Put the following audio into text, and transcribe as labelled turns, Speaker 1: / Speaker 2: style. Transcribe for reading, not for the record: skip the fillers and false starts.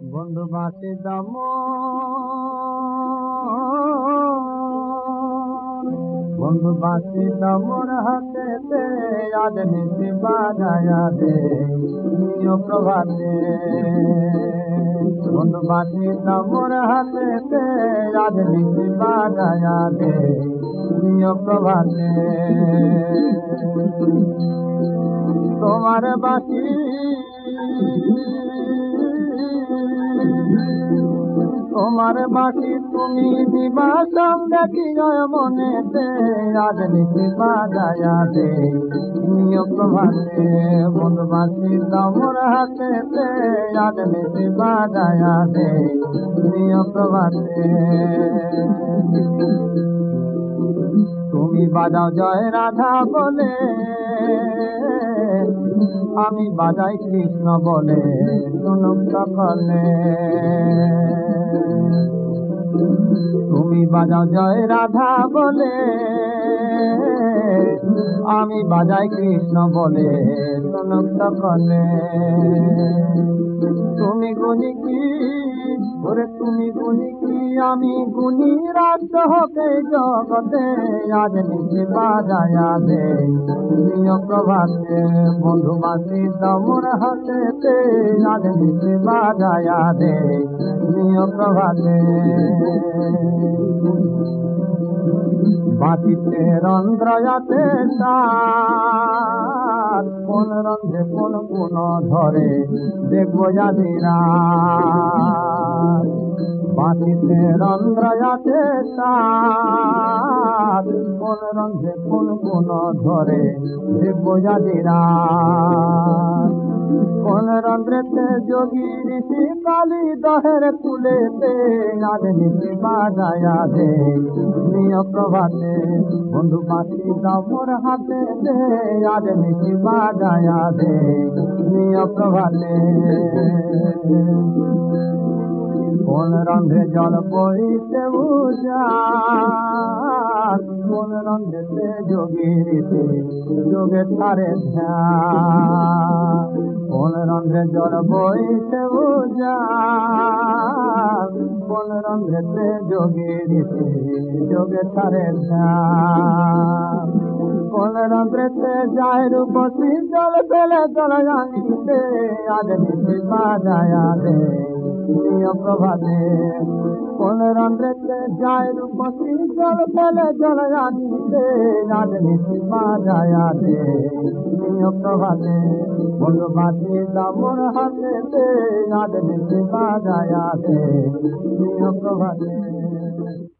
Speaker 1: বন্ধু বাঁচি দাম বন্ধু বাঁচি দামর হাতে আজ নিশি বাজায়া দে নিয় প্রভাতে বন্ধু বাঁচি দামর হাতে আজ নিশি বাজায়া দে নিয় প্রভাতে তোমার বাঁচি তোমার বাঁশি তুমি দিবা সঙ্গে কি মনেতে আজ নিশি বাজায়া দে নিয় প্রভাতে বন্ধু বাঁশি দামর হাতেতে আজ নিশি বাজায়া দে নিয় প্রভাতে তুমি বাজাও জয় রাধা বলে আমি বাজাই কৃষ্ণ বলে শুনুক সকলে তুমি বাজাও জয় রাধা বলে আমি বাজাই কৃষ্ণ বলে শুনুক সকলে তুমি গুনি কি ওরে তুমি গুনি কি আমি গুনি রাজ্য হবে জগতে আজ নিশি বাজায়া দে নিয় প্রভাতে বন্ধু বাঁশি দামর হাতেতে আজ নিশি বাজায়া দে নিয় প্রভাতে বাঁশিতে রন্ধ্রয়াতে কোন রন্ধে কোন কোন ধরে দেখবো জানিরা বাঁশিতে রন্ধ্রয়াতে কোন রন্ধে কোন কোন ধরে দেখবো জানিরা কোন রন্ধ্রেতে যোগী ঋষি কালী দহের কুলেতে আজ নিশি বাজায়া দে নিয় প্রভাতে বন্ধু বাঁশি দামর হাতেতে আজ নিশি বাজায়া দে নিয় প্রভাতে কোন রন্ধে জল বইতে উজান কোন রন্ধেতে যোগী ঋষি যোগে তারে ধ্যান কোন রন্ধে জল বইতে উজান কোন রন্ধেতে যোগী ঋষি যোগে তারে ধ্যান কোন রন্ধ্রেতে যায় রূপসী জল পেলে জল জানিতে আজ নিশি বাজায়া দে নিয় প্রভাতে কোন রন্ধ্রেতে যায় রূপসী জল পেলে জল জানিতে আজ নিশি বাজায়া দে নিয় প্রভাতে বন্ধু বাঁশি দামর হাতেতে আজ নিশি বাজায়া দে নিয় প্রভাতে।